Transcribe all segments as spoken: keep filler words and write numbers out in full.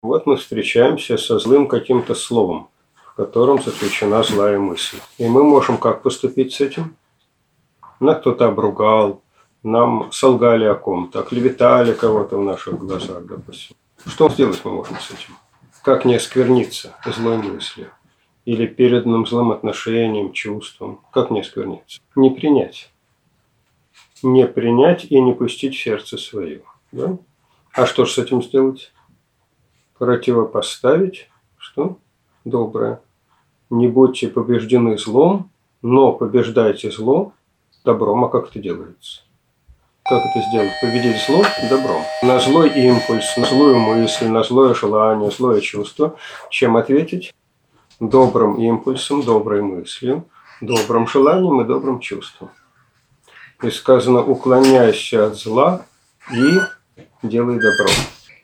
Вот мы встречаемся со злым каким-то словом, в котором заключена злая мысль. И мы можем как поступить с этим? Нас кто-то обругал, нам солгали о ком-то, оклеветали кого-то в наших глазах, допустим. Что сделать мы можем с этим? Как не оскверниться злой мыслью? Или переданным злым отношением, чувством? Как не оскверниться? Не принять. Не принять и не пустить в сердце свое. Да? А что же с этим сделать? Противопоставить, что? Доброе. Не будьте побеждены злом, но побеждайте зло добром. А как это делается? Как это сделать? Победить зло добром. На злой импульс, на злую мысль, на злое желание, злое чувство. Чем ответить? Добрым импульсом, доброй мыслью, добрым желанием и добрым чувством. И сказано: уклоняйся от зла и делай добро.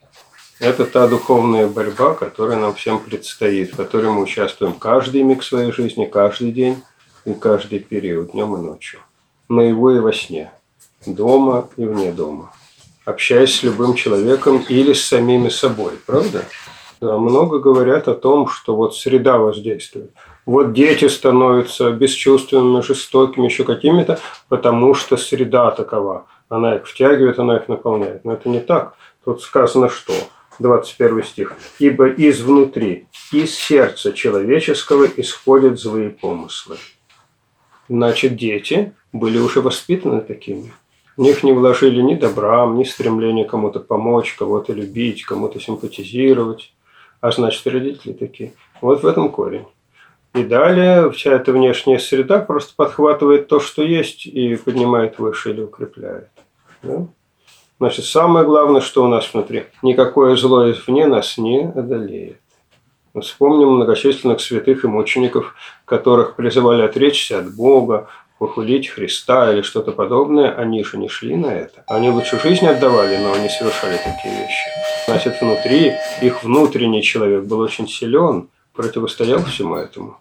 Это та духовная борьба, которая нам всем предстоит, в которой мы участвуем каждый миг своей жизни, каждый день и каждый период, днем и ночью. Наяву и во сне, дома и вне дома, общаясь с любым человеком или с самими собой, правда? Да, много говорят о том, что вот среда воздействует. Вот дети становятся бесчувственными, жестокими, еще какими-то, потому что среда такова. Она их втягивает, она их наполняет. Но это не так. Тут сказано, что двадцать первый стих. «Ибо извнутри, из сердца человеческого исходят злые помыслы». Значит, дети были уже воспитаны такими. В них не вложили ни добра, ни стремления кому-то помочь, кого-то любить, кому-то симпатизировать. А значит, родители такие. Вот в этом корень. И далее вся эта внешняя среда просто подхватывает то, что есть, и поднимает выше или укрепляет. Да? Значит, самое главное, что у нас внутри. Никакое зло извне нас не одолеет. Вспомним многочисленных святых и мучеников, которых призывали отречься от Бога, похулить Христа или что-то подобное. Они же не шли на это. Они лучше жизнь отдавали, но не совершали такие вещи. Значит, внутри, их внутренний человек был очень силен, противостоял всему этому.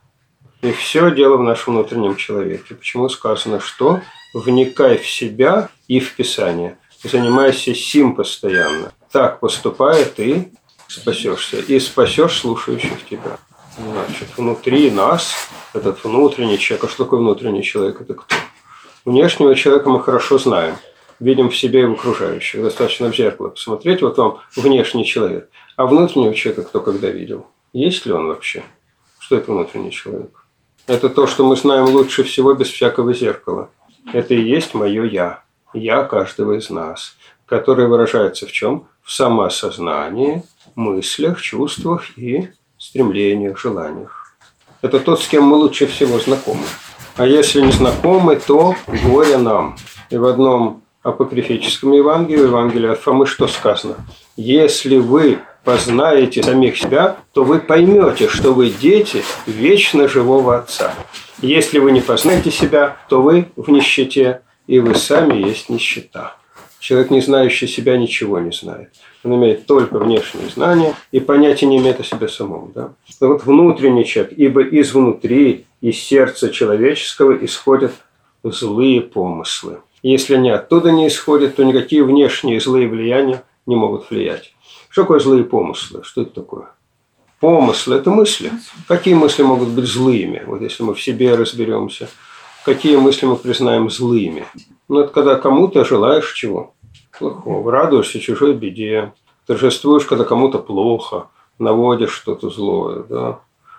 И все дело в нашем внутреннем человеке. Почему сказано, что вникай в себя и в Писание. Занимайся сим постоянно. Так поступая, ты спасешься. И спасешь слушающих тебя. Значит, внутри нас, этот внутренний человек. А что такое внутренний человек? Это кто? Внешнего человека мы хорошо знаем. Видим в себе и в окружающих. Достаточно в зеркало посмотреть. Вот вам внешний человек. А внутреннего человека кто когда видел? Есть ли он вообще? Что это внутренний человек? Это то, что мы знаем лучше всего без всякого зеркала. Это и есть мое «я». «Я» каждого из нас, которое выражается в чем? В самоосознании, мыслях, чувствах и стремлениях, желаниях. Это тот, с кем мы лучше всего знакомы. А если не знакомы, то горе нам. И в одном апокрифическом Евангелии, Евангелии от Фомы, что сказано? Если вы познаете самих себя, то вы поймете, что вы дети вечно живого Отца. Если вы не познаете себя, то вы в нищете, и вы сами есть нищета. Человек, не знающий себя, ничего не знает. Он имеет только внешние знания и понятия не имеет о себе самом. Да? Но вот внутренний человек, ибо изнутри, из сердца человеческого исходят злые помыслы. Если они оттуда не исходят, то никакие внешние злые влияния не могут влиять. Что такое злые помыслы? Что это такое? Помыслы – это мысли. Какие мысли могут быть злыми? Вот если мы в себе разберемся. Какие мысли мы признаем злыми? Ну, это когда кому-то желаешь чего? Плохого. Радуешься чужой беде. Торжествуешь, когда кому-то плохо. Наводишь что-то злое. Да?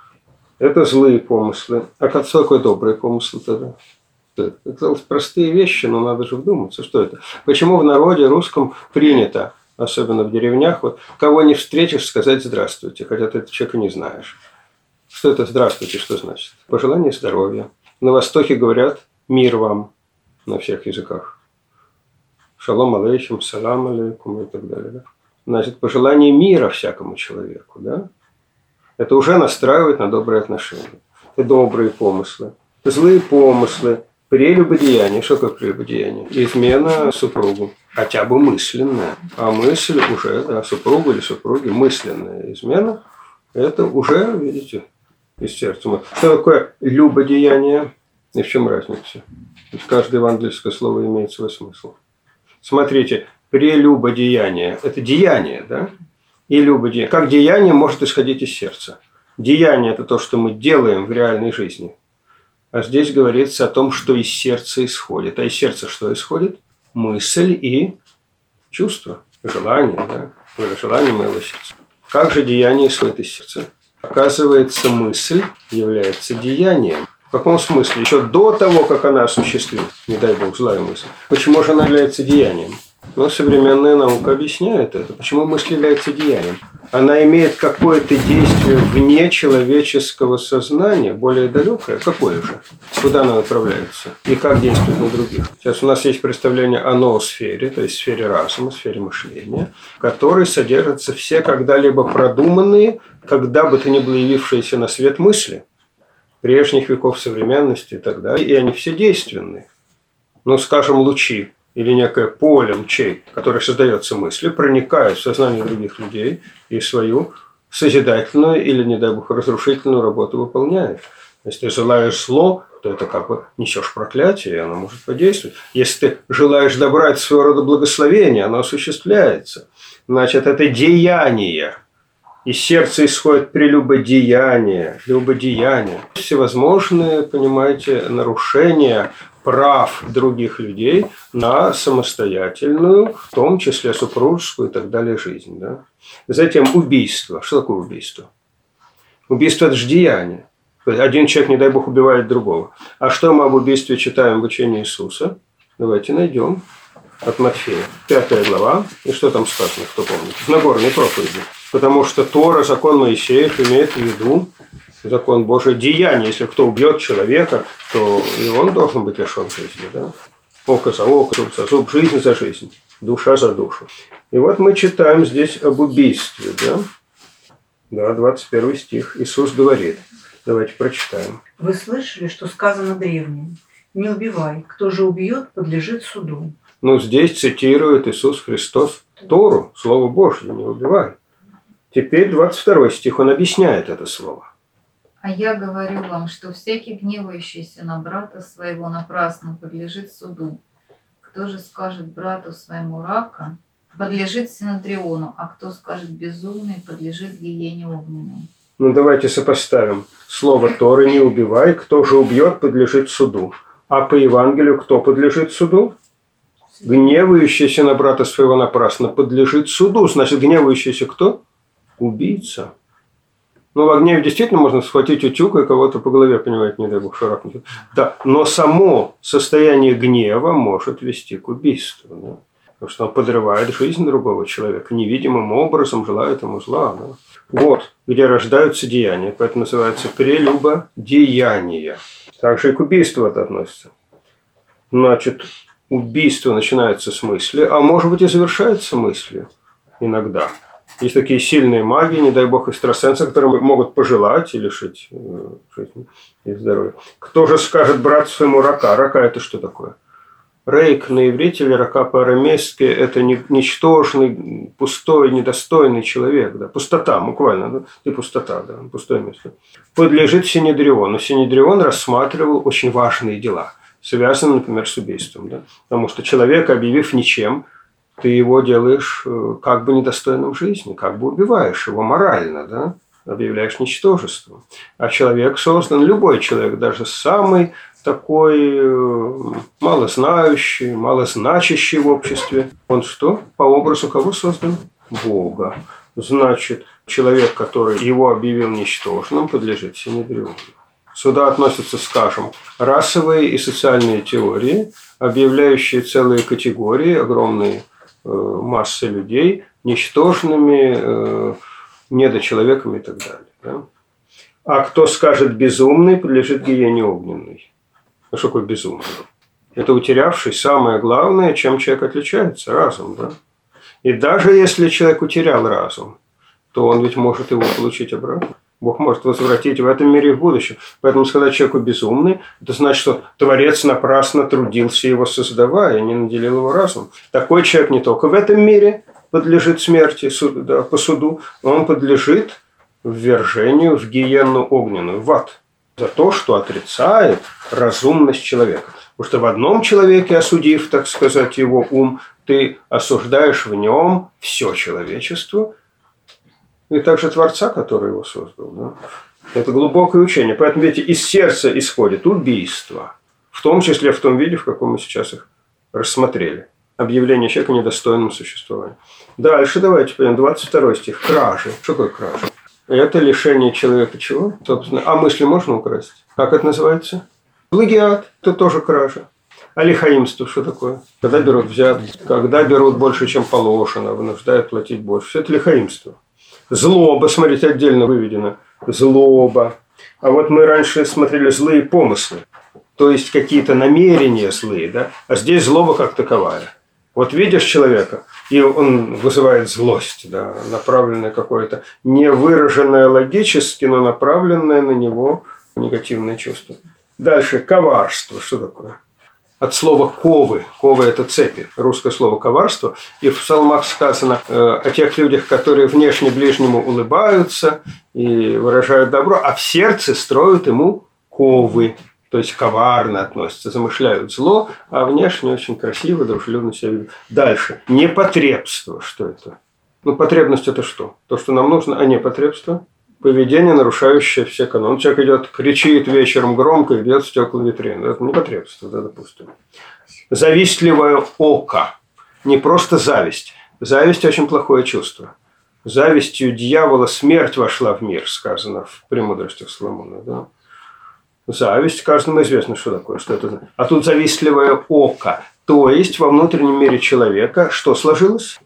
Это злые помыслы. А как такое добрые помыслы тогда? Это простые вещи, но надо же вдуматься, что это. Почему в народе русском принято, особенно в деревнях, вот, кого не встретишь, сказать «здравствуйте», хотя ты этого человека не знаешь. Что это «здравствуйте», что значит? Пожелание здоровья. На Востоке говорят «мир вам» на всех языках. Шалом алейкум, салам алейкум и так далее. Да? Значит, пожелание мира всякому человеку. Да? Это уже настраивает на добрые отношения. Это добрые помыслы. Злые помыслы. Прелюбодеяние. Что такое прелюбодеяние? Измена супругу. Хотя бы мысленная. А мысль уже, да, супругу или супруги, мысленная измена, это уже, видите, из сердца. Что такое любодеяние? И в чем разница? Ведь каждое евангельское слово имеет свой смысл. Смотрите, прелюбодеяние – это деяние, да? и любо деяние. Как деяние может исходить из сердца. Деяние – это то, что мы делаем в реальной жизни. А здесь говорится о том, что из сердца исходит. А из сердца что исходит? Мысль и чувство, желание. Да? Желание моего сердца. Как же деяние исходит из сердца? Оказывается, мысль является деянием. В каком смысле? Еще до того, как она осуществит, не дай бог, злая мысль. Почему же она является деянием? Ну, современная наука объясняет это. Почему мысль является деянием? Она имеет какое-то действие вне человеческого сознания, более далекое. Какое же? Куда она направляется? И как действует на других? Сейчас у нас есть представление о ноосфере, то есть сфере разума, сфере мышления, в которой содержатся все когда-либо продуманные, когда бы то ни было явившиеся на свет мысли, прежних веков современности и так далее, и они все действенны. Ну, скажем, лучи или некое поле лучей, которое создается мыслью, проникает в сознание других людей и свою созидательную или, не дай бог, разрушительную работу выполняет. Если ты желаешь зло, то это как бы несешь проклятие, и оно может подействовать. Если ты желаешь добра, это своего рода благословение, оно осуществляется. Значит, это деяние. Из сердца исходит прелюбодеяние, любодеяние. Всевозможные, понимаете, нарушения прав других людей на самостоятельную, в том числе супружескую и так далее, жизнь. Да? Затем убийство. Что такое убийство? Убийство – это же деяние. Один человек, не дай бог, убивает другого. А что мы об убийстве читаем в учении Иисуса? Давайте найдем. От Матфея. Пятая глава. И что там сказано, кто помнит? В Нагорной проповеди. Потому что Тора, закон Моисеев, имеет в виду закон Божий деяние. Если кто убьет человека, то и он должен быть лишен жизни. Да? Око за око, зуб за зуб, жизнь за жизнь, душа за душу. И вот мы читаем здесь об убийстве. Да, да двадцать первый стих. Иисус говорит. Давайте прочитаем. Вы слышали, что сказано древним? Не убивай. Кто же убьет, подлежит суду. Ну, здесь цитирует Иисус Христос Тору, Слово Божье, не убивай. Теперь двадцать второй стих, он объясняет это слово. А я говорю вам, что всякий гневающийся на брата своего напрасно подлежит суду. Кто же скажет брату своему рака, подлежит синодриону, а кто скажет безумный, подлежит гиене огненной. Ну, давайте сопоставим. Слово Торы «не убивай», кто же убьет, подлежит суду. А по Евангелию кто подлежит суду? Гневающийся на брата своего напрасно подлежит суду. Значит, гневающийся кто? Убийца. Ну, в гневе действительно можно схватить утюг и кого-то по голове, понимаете, не дай бог, шарахнуть. Да, но само состояние гнева может вести к убийству. Да? Потому что он подрывает жизнь другого человека, невидимым образом желает ему зла. Да? Вот, где рождаются деяния. Поэтому называется прелюбодеяние. Также и к убийству это относится. Значит, убийство начинается с мысли, а может быть и завершается мыслью иногда. Есть такие сильные маги, не дай бог, экстрасенсы, которые могут пожелать и лишить жизни и здоровья. Кто же скажет брат своему рака? Рака – это что такое? Рейк на иврите или рака по-арамейски – это ничтожный, пустой, недостойный человек. Да? Пустота, буквально. Да? И пустота, да, пустое место. Подлежит синедриону. Синедрион рассматривал очень важные дела, связанные, например, с убийством. Да? Потому что человека, объявив ничем, ты его делаешь как бы недостойным жизни, как бы убиваешь его морально, да? Объявляешь ничтожеством. А человек создан, любой человек, даже самый такой малознающий, малозначащий в обществе, он что? По образу кого создан? Бога. Значит, человек, который его объявил ничтожным, подлежит синедриону. Сюда относятся, скажем, расовые и социальные теории, объявляющие целые категории, огромные массы людей ничтожными, э, недочеловеками и так далее. Да? А кто скажет безумный, подлежит гиене огненной. Ну, что такое безумный? Это утерявший самое главное, чем человек отличается, разум. Да? И даже если человек утерял разум, то он ведь может его получить обратно. Бог может возвратить в этом мире и в будущем. Поэтому сказать человеку безумный, это значит, что Творец напрасно трудился его создавая, не наделил его разумом. Такой человек не только в этом мире подлежит смерти да, по суду, он подлежит ввержению в гиенну огненную, в ад, за то, что отрицает разумность человека. Потому что в одном человеке, осудив, так сказать, его ум, ты осуждаешь в нем все человечество, И также Творца, который его создал. Да? Это глубокое учение. Поэтому, видите, из сердца исходит убийство. В том числе в том виде, в каком мы сейчас их рассмотрели. Объявление человека недостойным существования. Дальше давайте пойдем. двадцать второй стих. Кражи. Что такое кража? Это лишение человека чего? Собственно. А мысли можно украсть? Как это называется? Плагиат. Это тоже кража. А лихаимство что такое? Когда берут взятки, когда берут больше, чем положено, вынуждают платить больше. Все это лихаимство. Злоба, смотрите, отдельно выведено. Злоба. А вот мы раньше смотрели злые помыслы. То есть какие-то намерения злые, да? А здесь злоба как таковая. Вот видишь человека, и он вызывает злость, да, направленное какое-то невыраженное логически, но направленное на него негативное чувство. Дальше коварство. Что такое? От слова ковы. Ковы – это цепи. Русское слово коварство. И в псалмах сказано э, о тех людях, которые внешне ближнему улыбаются и выражают добро, а в сердце строят ему ковы. То есть коварно относятся, замышляют зло, а внешне очень красиво, дружелюбно себя ведут. Дальше. Непотребство. Что это? Ну, потребность – это что? То, что нам нужно, а непотребство – поведение, нарушающее все каноны. Человек идет, кричит вечером громко и бьет стекла витрины. Это непотребство, да, допустим. Завистливое око. Не просто зависть. Зависть – очень плохое чувство. Завистью дьявола смерть вошла в мир, сказано в «Премудростях Соломона». Да? Зависть, каждому известно, что такое. Что это. А тут завистливое око. То есть во внутреннем мире человека что сложилось?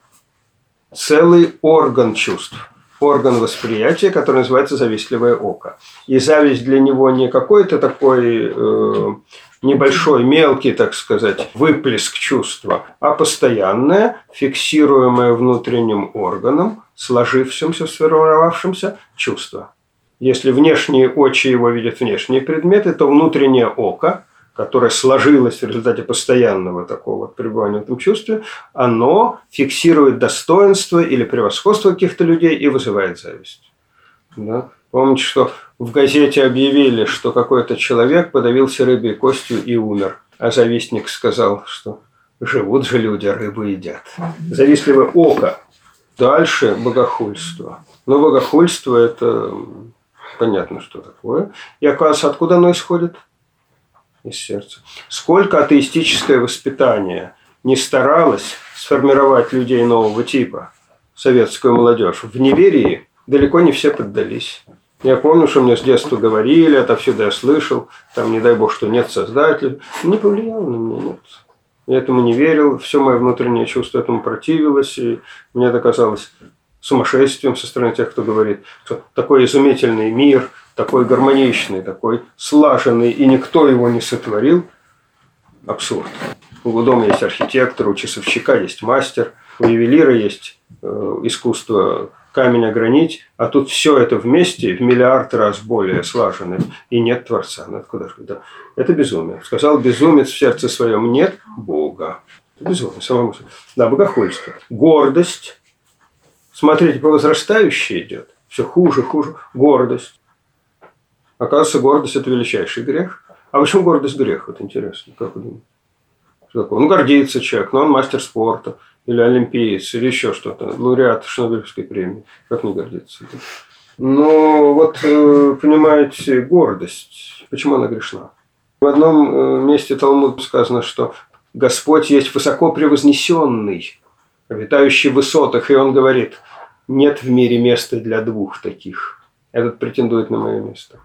Целый орган чувств. Орган восприятия, который называется завистливое око. И зависть для него не какой-то такой э, небольшой, мелкий, так сказать, выплеск чувства, а постоянное, фиксируемое внутренним органом, сложившимся, сформировавшимся чувство. Если внешние очи его видят внешние предметы, то внутреннее око, которое сложилось в результате постоянного такого пребывания в этом чувстве, оно фиксирует достоинство или превосходство каких-то людей и вызывает зависть. Да? Помните, что в газете объявили, что какой-то человек подавился рыбой костью и умер, а завистник сказал, что живут же люди, рыбу едят. Завистливое око. Дальше богохульство. Но богохульство – это понятно, что такое. И оказывается, откуда оно исходит? Из сердца. Сколько атеистическое воспитание не старалось сформировать людей нового типа, советскую молодежь, в неверии далеко не все поддались. Я помню, что мне с детства говорили, отовсюду я слышал, там, не дай бог, что нет создателя. Не повлияло на меня, нет. Я этому не верил, все мое внутреннее чувство этому противилось, и мне это казалось сумасшествием со стороны тех, кто говорит, что такой изумительный мир, такой гармоничный, такой слаженный, и никто его не сотворил. Абсурд. У дома есть архитектор, у часовщика есть мастер, у ювелира есть э, искусство камень огранить, а тут все это вместе в миллиард раз более слаженное, и нет Творца. Ну, откуда же? Да. Это безумие. Сказал безумец в сердце своем, нет Бога. Это безумие. Самому. Да, богохульство. Гордость. Смотрите, по возрастающей идет. Все хуже, хуже. Гордость. Оказывается, гордость – это величайший грех. А почему гордость грех? Вот интересно, как вы думаете? Что такое? Ну, гордится человек, но он мастер спорта, или олимпиец, или еще что-то, лауреат Шнобелевской премии. Как не гордиться? Ну, вот, понимаете, гордость. Почему она грешна? В одном месте Талмуда сказано, что Господь есть высоко превознесенный, обитающий в высотах, и он говорит, нет в мире места для двух таких. Этот претендует на мое место.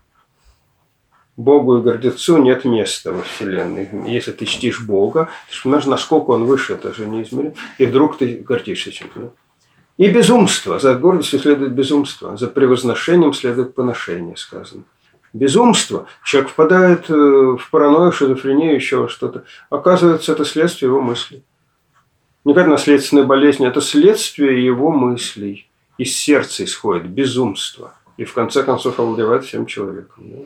Богу и гордецу нет места во Вселенной. Если ты чтишь Бога, ты же понимаешь, насколько он выше, это же неизмеримо. И вдруг ты гордишься чем-то. И безумство. За гордостью следует безумство. За превозношением следует поношение, сказано. Безумство. Человек впадает в паранойю, шизофрению, еще что-то. Оказывается, это следствие его мыслей. Не как наследственная болезнь, это следствие его мыслей. Из сердца исходит безумство. И в конце концов овладевает всем человеком. Да?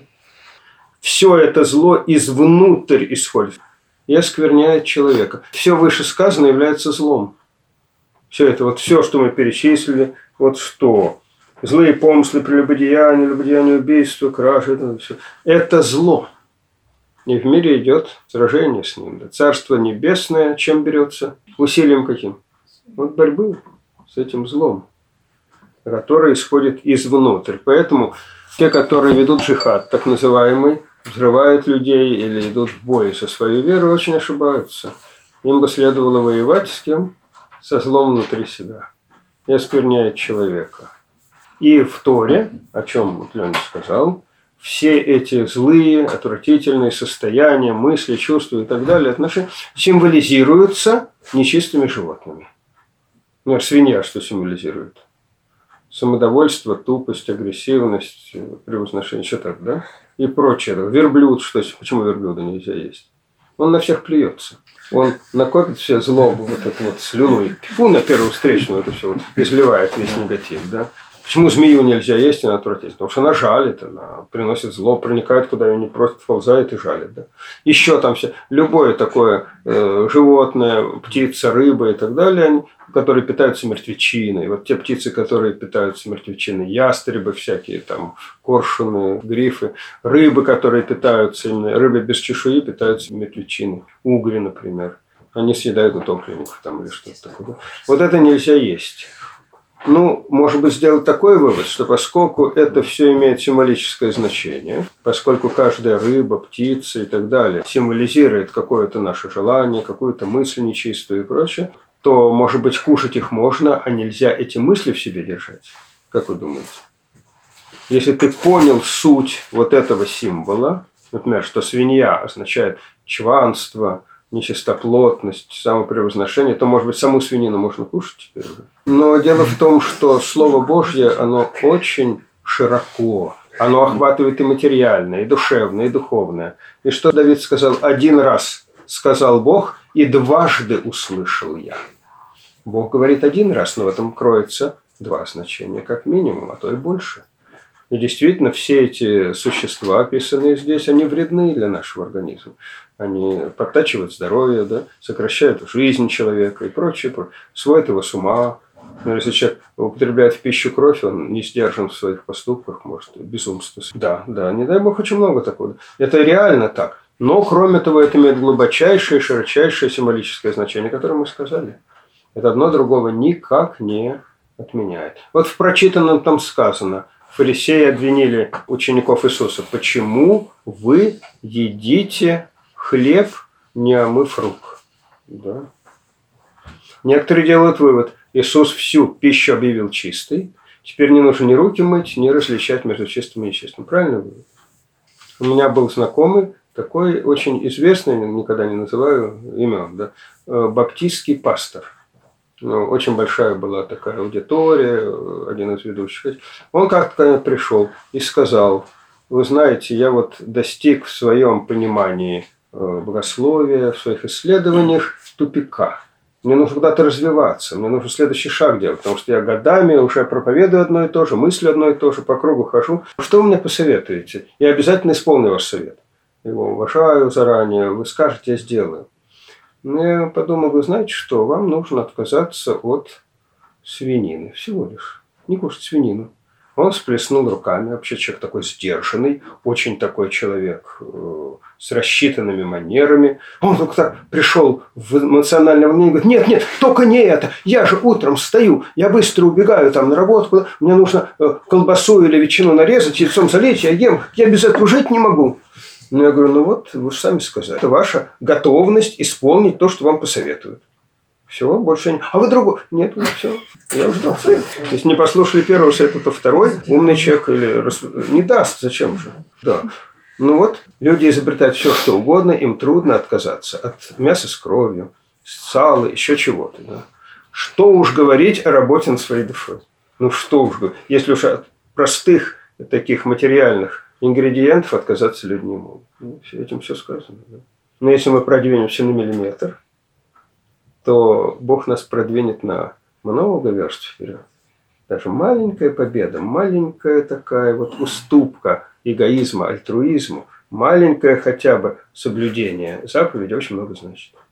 Все это зло извнутрь исходит и оскверняет человека. Все вышесказанное является злом. Все это, вот все, что мы перечислили, вот что? Злые помыслы, прелюбодеяние, любодеяние, убийство, кражи, это все. Это зло. И в мире идет сражение с ним. Да. Царство небесное чем берется? Усилием каким? Вот борьбы с этим злом. которая исходит извнутрь. Поэтому те, которые ведут джихад, так называемый, взрывают людей или идут в бой со своей верой, очень ошибаются. Им бы следовало воевать с кем? Со злом внутри себя. И оскверняет человека. И в Торе, о чем вот Леня сказал, все эти злые, отвратительные состояния, мысли, чувства и так далее, отношения символизируются нечистыми животными. Например, свинья что символизирует? Самодовольство, тупость, агрессивность, превозношение, что так, да? И прочее. Верблюд, что, почему верблюда нельзя есть? Он на всех плюется. Он накопит все злобу, вот эту вот слюну, и фу, на первую встречную это все вот изливает весь негатив, да? Почему змею нельзя есть, она отвратительна? Потому что она жалит, она приносит зло, проникает куда ее не просит, ползает и жалит. Да? Еще там все, любое такое э, животное, птица, рыба и так далее, они, которые питаются мертвечиной. Вот те птицы, которые питаются мертвечиной, ястребы всякие, там, коршуны, грифы, рыбы, которые питаются, именно рыбы без чешуи питаются мертвечиной, угри, например. Они съедают утопленников там или что-то такое. Да? Вот это нельзя есть. Ну, может быть, сделать такой вывод, что поскольку это все имеет символическое значение, поскольку каждая рыба, птица и так далее символизирует какое-то наше желание, какую-то мысль нечистую и прочее, то, может быть, кушать их можно, а нельзя эти мысли в себе держать. Как вы думаете? Если ты понял суть вот этого символа, например, что свинья означает чванство, нечистоплотность, самопревозношение, то, может быть, саму свинину можно кушать теперь уже. Но дело в том, что Слово Божье, оно очень широко. Оно охватывает и материальное, и душевное, и духовное. И что Давид сказал? Один раз сказал Бог, и дважды услышал я. Бог говорит один раз, но в этом кроется два значения, как минимум, а то и больше. И действительно, все эти существа, описанные здесь, они вредны для нашего организма. Они подтачивают здоровье, да, сокращают жизнь человека и прочее, прочее. Сводят его с ума. Но если человек употребляет в пищу кровь, он не сдержан в своих поступках, может безумство. Да, да, не дай бог, очень много такого. Это реально так. Но, кроме того, это имеет глубочайшее, широчайшее символическое значение, которое мы сказали. Это одно другого никак не отменяет. Вот в прочитанном там сказано: фарисеи обвинили учеников Иисуса: почему вы едите хлеб, не омыв рук? Да. Некоторые делают вывод: Иисус всю пищу объявил чистой, теперь не нужно ни руки мыть, ни различать между чистым и нечистым. Правильно вывод? У меня был знакомый, такой очень известный, никогда не называю имен, да, баптистский пастор. Ну, очень большая была такая аудитория, один из ведущих. Он как-то пришел и сказал: вы знаете, я вот достиг в своем понимании богословия, в своих исследованиях тупика. Мне нужно куда-то развиваться, мне нужно следующий шаг делать, потому что я годами уже проповедую одно и то же, мыслю одно и то же, по кругу хожу. Что вы мне посоветуете? Я обязательно исполню ваш совет. Его уважаю заранее, вы скажете, я сделаю. Но я подумал: вы знаете что, вам нужно отказаться от свинины, всего лишь, не кушать свинину. Он всплеснул руками, вообще человек такой сдержанный, очень такой человек э, с рассчитанными манерами. Он только так пришел в эмоциональное волнение и говорит: нет, нет, только не это, я же утром встаю, я быстро убегаю там на работу, мне нужно э, колбасу или ветчину нарезать, яйцом залить, я ем, я без этого жить не могу. Ну, я говорю: ну вот, вы же сами сказали, это ваша готовность исполнить то, что вам посоветуют. Все, больше не... А вы другой? Нет, ну все. Я уже дал совет. Если не послушали первого совета, то второй умный человек или не даст. Зачем же? Да. Ну вот, люди изобретают все, что угодно, им трудно отказаться от мяса с кровью, сала, еще чего-то. Да? Что уж говорить о работе над своей душой? Ну что уж говорить. Если уж от простых таких материальных ингредиентов отказаться люди не могут. Ну, этим все сказано. Да? Но если мы продвинемся на миллиметр, то Бог нас продвинет на много верст вперед. Даже маленькая победа, маленькая такая вот уступка эгоизма, альтруизму, маленькое хотя бы соблюдение заповеди очень много значит.